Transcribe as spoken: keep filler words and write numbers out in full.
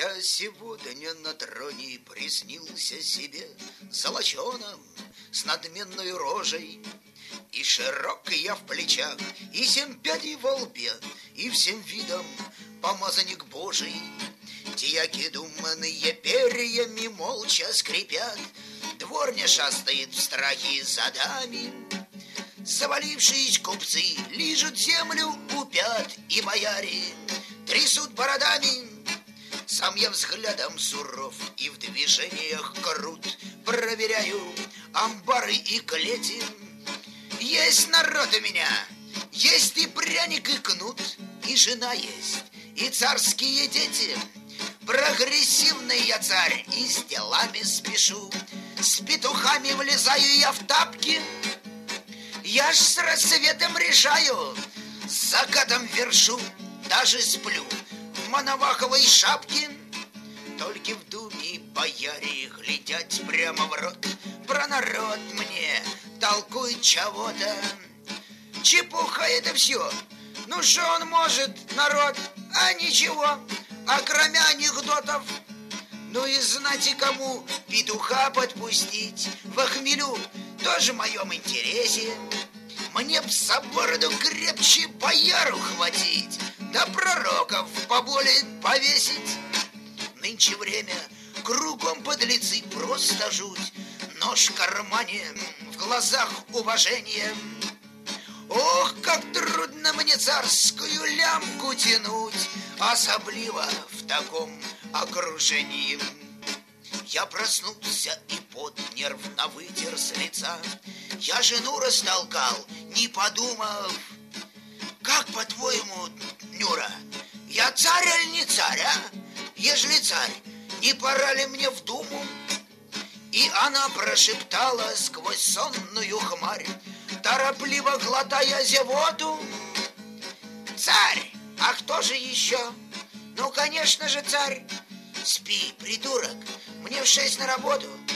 Я сегодня на троне приснился себе золоченым, с надменной рожей. И широк я в плечах, и семь пядей во лбе, и всем видом помазанник Божий. Дьяки думанные перьями молча скрипят, дворня шастает в страхе за дами. Завалившись купцы лижут землю у пят, и бояре трясут бородами. Сам я взглядом суров и в движениях крут, проверяю амбары и клети. Есть народ у меня, есть и пряник, и кнут, и жена есть, и царские дети. Прогрессивный я царь, и с делами спешу. С петухами влезаю я в тапки. Я ж с рассветом решаю, с закатом вершу, даже сплю в мановаховой шапке. Только в думе бояре глядят прямо в рот, про народ мне толкует чего-то. Чепуха это все, ну что он может, народ, а ничего, а кроме анекдотов. Ну и знать, кому петуха подпустить в хмелю тоже в моем интересе. Мне б за бороду крепче бояру хватить, да пророков поболее повесить. Нынче время, кругом подлецы, просто жуть. Нож в кармане, в глазах уважение. Ох, как трудно мне царскую лямку тянуть, особливо в таком окружении. Я проснулся и под нервно вытер с лица. Я жену растолкал, не подумав. Как, по-твоему, Нюра, я царь или не царь, а? Ежели царь, не пора ли мне в думу? И она прошептала сквозь сонную хмарь, торопливо глотая зевоту: царь, а кто же еще? Ну, конечно же, царь. Спи, придурок, мне в шесть на работу.